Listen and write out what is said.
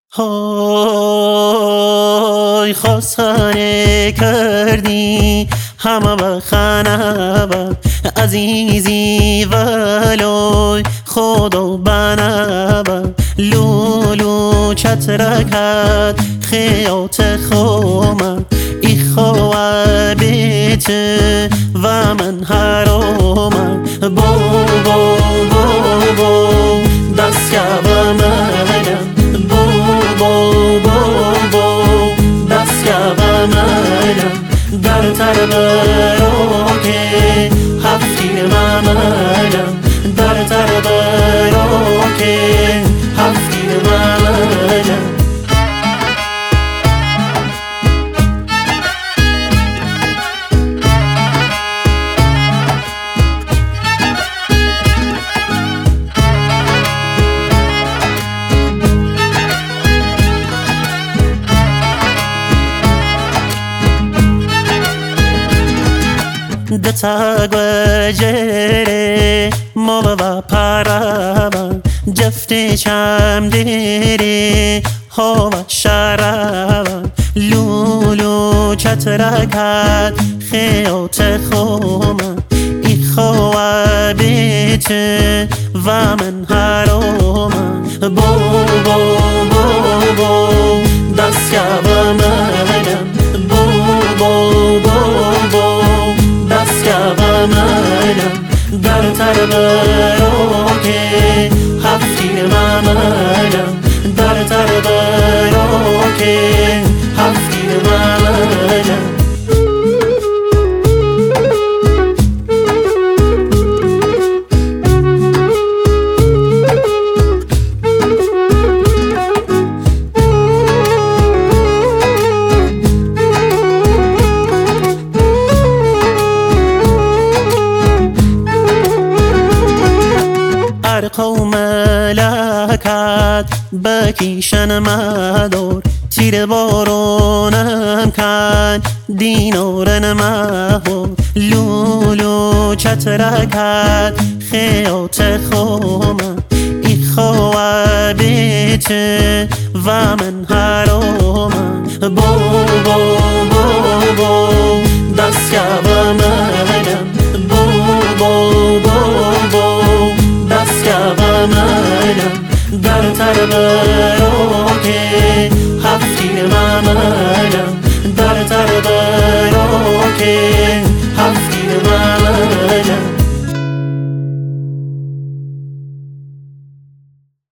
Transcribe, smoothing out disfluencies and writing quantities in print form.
های خواستانه کردی همه بخنبه عزیزی ولوی خدا بنبه لولو چترکت خیات خومه ای خواه بیت و من حرامه بو بو بو بو دست کبه منم بو بو بو بو دست کبه منم در تربرو که هفتیر منم در تربرو که هفتیر منم دتاگ و جره ما و پرابان جفت چم دیری ها و شرابان لولو چترکت خیات خومن ای خواه بیت و من حرامن بو بو بو بو دست کبه منم بو بو بو بو دست کبه منم در تربرو که هفتیر منم در تربرو که هفتیر منم قوم لکت بکیشن مدار تیر بارونم کن دینارن مهار لولو چترکت خیات خومن ای خواه بیت و من حرامن بو بو بو بو دست کبه منم بو بو بو بو دست کبه منم در تربرو که هفتیر منم در تربرو